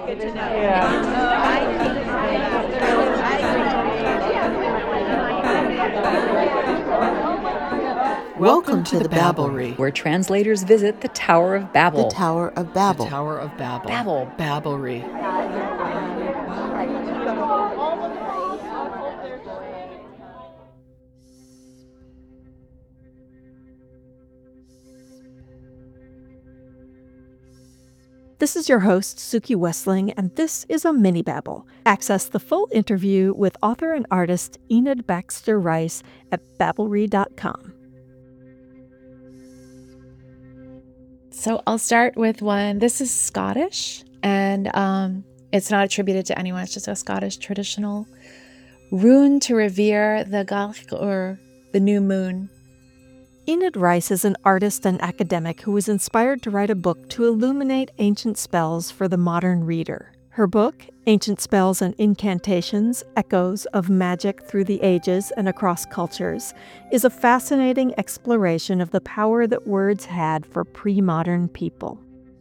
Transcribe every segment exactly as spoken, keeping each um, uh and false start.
good to know. Yeah. Welcome to the Babblery, where translators visit the Tower of Babel. the Tower of Babel. The Tower of Babel. Babel. Babblery. This is your host, Suki Westling, and this is a mini babble. Access the full interview with author and artist Enid Baxter Rice at babblery dot com. So I'll start with one. This is Scottish, and um, it's not attributed to anyone. It's just a Scottish traditional rune to revere the Gaelch, or the new moon. Enid Rice is an artist and academic who was inspired to write a book to illuminate ancient spells for the modern reader. Her book, Ancient Spells and Incantations, Echoes of Magic Through the Ages and Across Cultures, is a fascinating exploration of the power that words had for pre-modern people.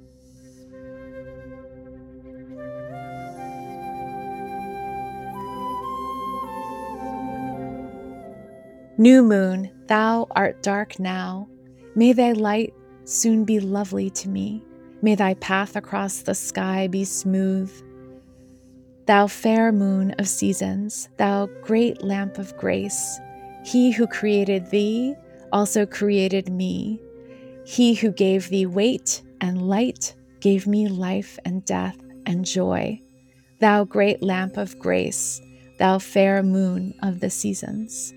New moon, thou art dark now. May thy light soon be lovely to me. May thy path across the sky be smooth. Thou fair moon of seasons, thou great lamp of grace, he who created thee also created me. He who gave thee weight and light gave me life and death and joy. Thou great lamp of grace, thou fair moon of the seasons.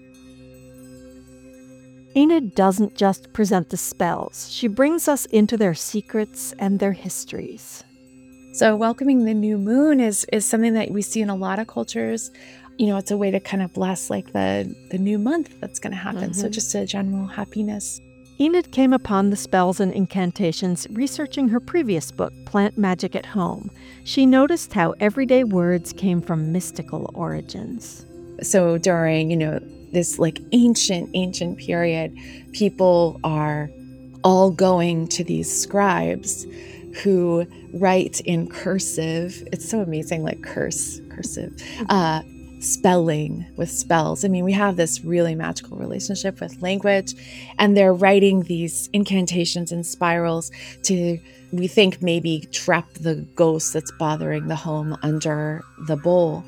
Enid doesn't just present the spells, she brings us into their secrets and their histories. So welcoming the new moon is is something that we see in a lot of cultures. You know, it's a way to kind of bless like the, the new month that's going to happen. Mm-hmm. So just a general happiness. Enid came upon the spells and incantations researching her previous book, Plant Magic at Home. She noticed how everyday words came from mystical origins. So during, you know, this like ancient, ancient period, people are all going to these scribes who write in cursive. It's so amazing, like curse, cursive, uh, spelling with spells. I mean, we have this really magical relationship with language, and they're writing these incantations and spirals to, we think, maybe trap the ghost that's bothering the home under the bowl.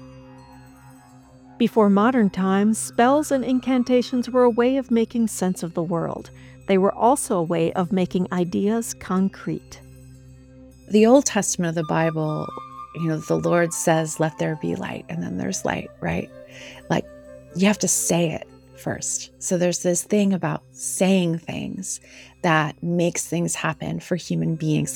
Before modern times, spells and incantations were a way of making sense of the world. They were also a way of making ideas concrete. The Old Testament of the Bible, you know, the Lord says, let there be light, and then there's light, right? Like, you have to say it first. So there's this thing about saying things that makes things happen for human beings.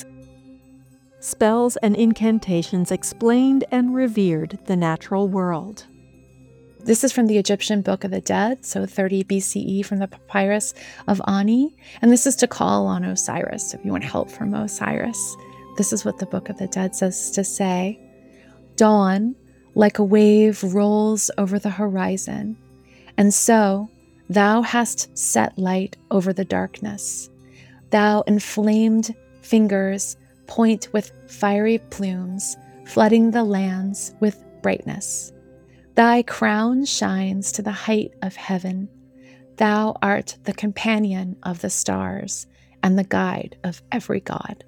Spells and incantations explained and revered the natural world. This is from the Egyptian Book of the Dead, so thirty B C E, from the Papyrus of Ani. And this is to call on Osiris, if you want help from Osiris. This is what the Book of the Dead says to say. Dawn, like a wave, rolls over the horizon. And so thou hast set light over the darkness. Thou inflamed fingers point with fiery plumes, flooding the lands with brightness. Thy crown shines to the height of heaven. Thou art the companion of the stars and the guide of every god.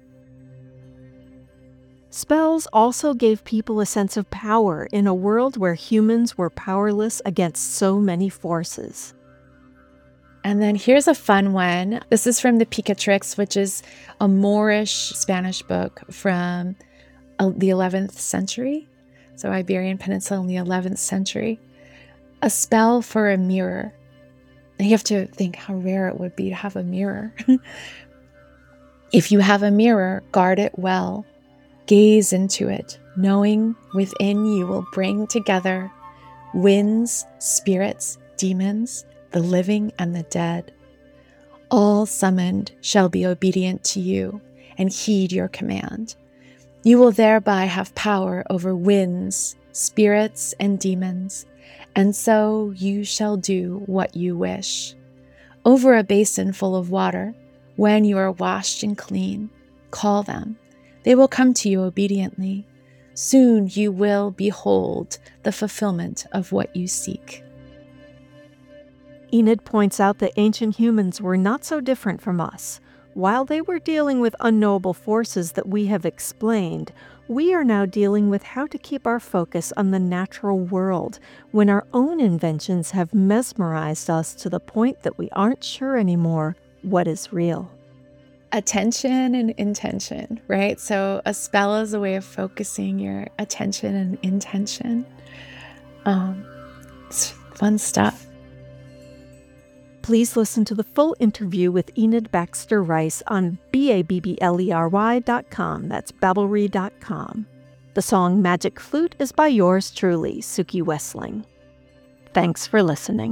Spells also gave people a sense of power in a world where humans were powerless against so many forces. And then here's a fun one. This is from the Picatrix, which is a Moorish Spanish book from the eleventh century. So Iberian Peninsula in the eleventh century. A spell for a mirror. And you have to think how rare it would be to have a mirror. If you have a mirror, guard it well. Gaze into it, knowing within you will bring together winds, spirits, demons, the living and the dead. All summoned shall be obedient to you and heed your command. You will thereby have power over winds, spirits, and demons, and so you shall do what you wish. Over a basin full of water, when you are washed and clean, call them. They will come to you obediently. Soon you will behold the fulfillment of what you seek. Enid points out that ancient humans were not so different from us. While they were dealing with unknowable forces that we have explained, we are now dealing with how to keep our focus on the natural world when our own inventions have mesmerized us to the point that we aren't sure anymore what is real. Attention and intention, right? So a spell is a way of focusing your attention and intention. Um, it's fun stuff. Please listen to the full interview with Enid Baxter Rice on B A B B L E R Y dot com. That's Babblery dot com. The song Magic Flute is by yours truly, Suki Wessling. Thanks for listening.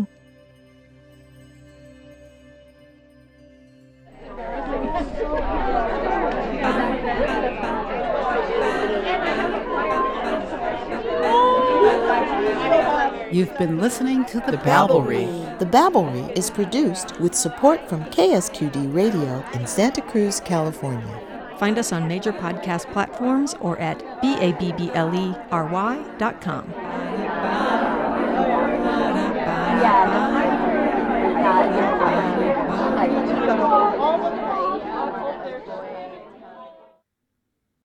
You've been listening to The, the Babblery. The Babblery is produced with support from K S Q D Radio in Santa Cruz, California. Find us on major podcast platforms or at B A B B L E R Y dot com.